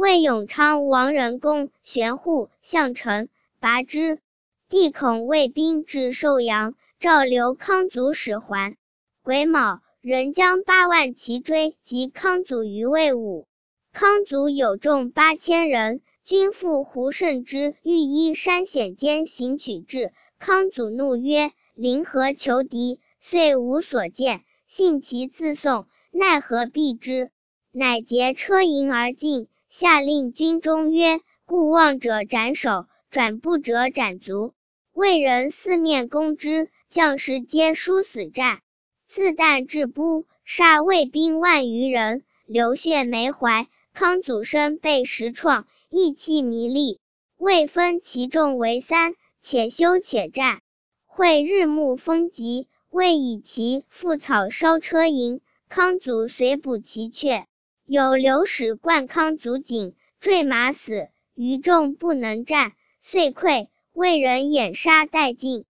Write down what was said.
魏永昌王仁公玄护项城拔之，帝恐魏兵至寿阳，召刘康祖使还。癸卯，人将8万骑追及康祖于魏武。康祖有众8000人，军父胡慎之欲依山险间行取至，康祖怒曰：临河求敌，遂无所见，信其自送，奈何避之？乃劫车营而进，下令军中曰：故望者斩首，转不者斩足。魏人四面攻之，将士皆殊死战。自旦至邳，杀魏兵万余人，流血没怀。康祖身被10创，意气弥厉。魏分其众为3，且休且战。会日暮风急，魏以其覆草烧车营，康祖遂捕其阙。有流矢贯康祖颈，坠马死，余众不能战，遂溃。魏人掩杀殆尽。